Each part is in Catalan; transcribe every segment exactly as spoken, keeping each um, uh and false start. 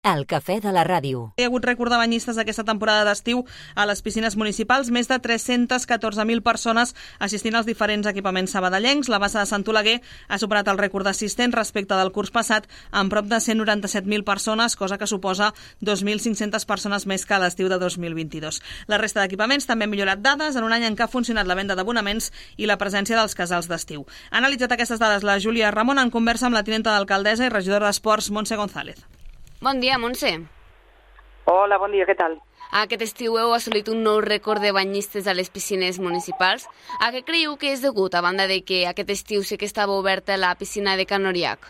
El cafè de la ràdio. Hi ha hagut rècord de banyistes aquesta temporada d'estiu a les piscines municipals, més de tres-centes catorze mil persones assistint als diferents equipaments sabadellencs. La bassa de Sant Oleguer ha superat el rècord d'assistents respecte del curs passat amb prop de cent noranta-set mil persones, cosa que suposa dos mil cinc-centes persones més que a l'estiu de dos mil vint-i-dos. La resta d'equipaments també han millorat dades en un any en què ha funcionat la venda d'abonaments i la presència dels casals d'estiu. Ha analitzat aquestes dades la Júlia Ramon en conversa amb la tinenta d'alcaldessa i regidora d'Esports, Montse González. Bon dia, Montse. Hola, bon dia, què tal? Aquest estiu heu assolit un nou rècord de banyistes a les piscines municipals. A què creieu que és degut, a banda de que aquest estiu sí que estava oberta la piscina de Can Oriach?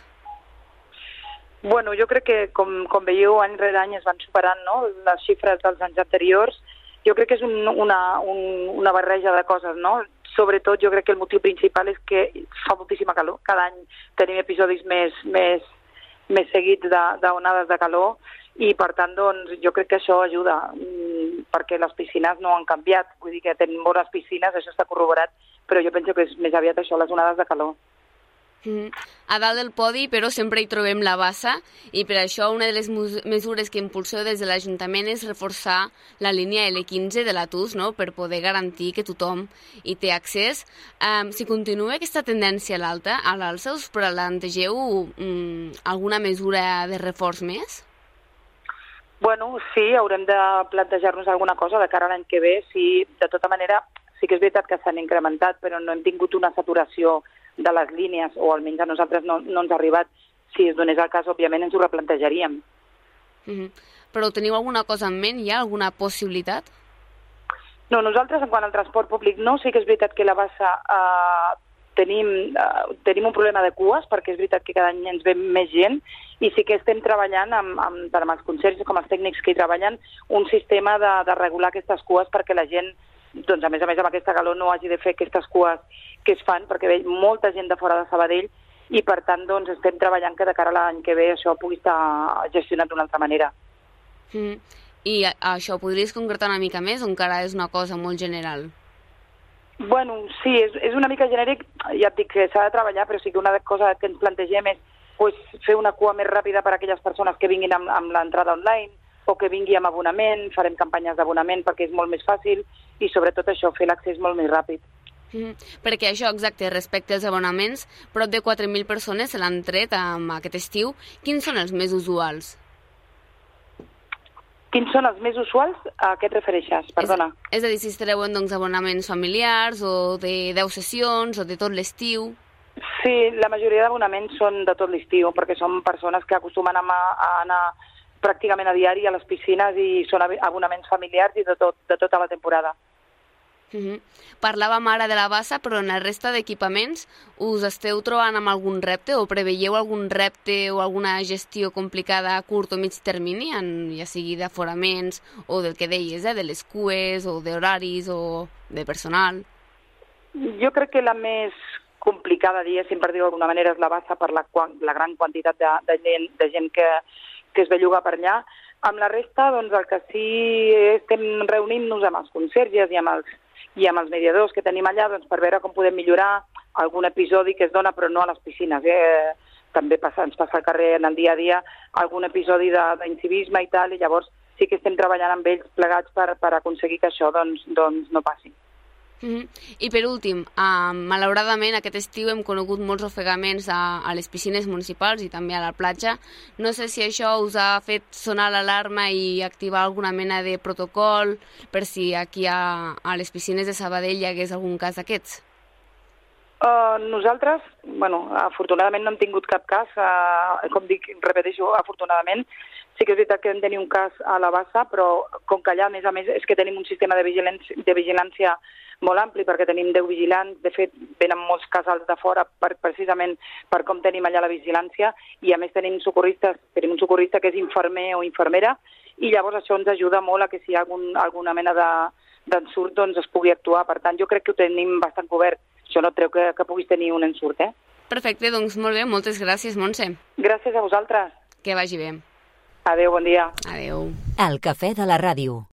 Bueno, jo crec que, com, com veieu, any rere any es van superant, no?, les xifres dels anys anteriors. Jo crec que és un, una, un, una barreja de coses, no? Sobretot, jo crec que el motiu principal és que fa moltíssima calor. Cada any tenim episodis més... més més seguits d'onades de, de calor i, per tant, doncs, jo crec que això ajuda perquè les piscines no han canviat. Vull dir que tenim bones piscines, això està corroborat, però jo penso que és més aviat això, les onades de calor. Mm. A dalt del podi, però, sempre hi trobem la bassa i per això una de les mesures que impulseu des de l'Ajuntament és reforçar la línia ele quinze de l'Atus, no?, per poder garantir que tothom hi té accés. Um, si continua aquesta tendència a l'alta, a l'alça, us plantegeu um, alguna mesura de reforç més? Bueno, sí, haurem de plantejar-nos alguna cosa de cara a l'any que ve. Sí, de tota manera, sí que és veritat que s'han incrementat, però no hem tingut una saturació de les línies, o almenys a nosaltres no, no ens ha arribat. Si es donés el cas, òbviament ens ho replantejaríem. Mm-hmm. Però teniu alguna cosa en ment? Hi ha alguna possibilitat? No, nosaltres, en quant al transport públic, no. Sí que és veritat que la bassa eh, tenim, eh, tenim un problema de cues, perquè és veritat que cada any ens ve més gent, i sí que estem treballant amb, amb, tant amb els conserges com els tècnics que hi treballen, un sistema de, de regular aquestes cues perquè la gent, doncs a més a més amb aquesta calor, no hagi de fer aquestes cues que es fan, perquè ve molta gent de fora de Sabadell i, per tant, doncs, estem treballant que de cara a l'any que ve això pugui estar gestionat d'una altra manera. Mm. I això, podries concretar una mica més o encara és una cosa molt general? Bueno, sí, és, és una mica genèric, ja et dic que s'ha de treballar, però sí que una cosa que ens plantegem és pues, fer una cua més ràpida per a aquelles persones que vinguin amb, amb l'entrada online o que vingui amb abonament, farem campanyes d'abonament perquè és molt més fàcil i, sobretot, això, fer l'accés molt més ràpid. Mm, perquè això, exacte, respecte als abonaments, prop de quatre mil persones se l'han tret amb aquest estiu. Quins són els més usuals? Quins són els més usuals? A què et refereixes? Perdona. És, és a dir, si es treuen doncs, abonaments familiars o de deu sessions o de tot l'estiu? Sí, la majoria d'abonaments són de tot l'estiu, perquè són persones que acostumen a, a anar pràcticament a diari a les piscines i són abonaments familiars i de, tot, de tota la temporada. Uh-huh. Parlàvem ara de la bassa, però en la resta d'equipaments us esteu trobant amb algun repte o preveieu algun repte o alguna gestió complicada a curt o mig termini, en, ja sigui d'aforaments o del que deies, eh, de les cues o d'horaris o de personal? Jo crec que la més complicada, diguéssim, per dir-ho d'alguna manera, és la bassa per la, la gran quantitat de, de gent, de gent que, que es belluga per allà. Amb la resta, doncs, el que sí estem reunint-nos amb els conserges i amb els i amb els mediadors que tenim allà, doncs, per veure com podem millorar algun episodi que es dona, però no a les piscines. Eh? També passa, ens passa al carrer en el dia a dia algun episodi d'incivisme i tal, i llavors sí que estem treballant amb ells plegats per, per aconseguir que això doncs, doncs no passi. Mm-hmm. I per últim, uh, malauradament aquest estiu hem conegut molts ofegaments a, a les piscines municipals i també a la platja. No sé si això us ha fet sonar l'alarma i activar alguna mena de protocol per si aquí a, a les piscines de Sabadell hi hagués algun cas d'aquests. Uh, nosaltres, bueno, afortunadament no hem tingut cap cas, uh, com dic, repeteixo, afortunadament. Sí que és veritat que hem tenir un cas a la bassa, però com que allà, a més a més, és que tenim un sistema de vigilància, de vigilància molt ampli, perquè tenim deu vigilants, de fet, venen molts casals de fora per, precisament per com tenim allà la vigilància, i a més tenim socorristes, tenim un socorrista que és infermer o infermera, i llavors això ens ajuda molt a que si hi ha algun, alguna mena d'ensurt, doncs es pugui actuar. Per tant, jo crec que ho tenim bastant cobert. Això no treu que, que puguis tenir un ensurt, eh? Perfecte, doncs molt bé, moltes gràcies, Montse. Gràcies a vosaltres. Que vagi bé. Adéu, bon dia. Adéu. El cafè de la ràdio.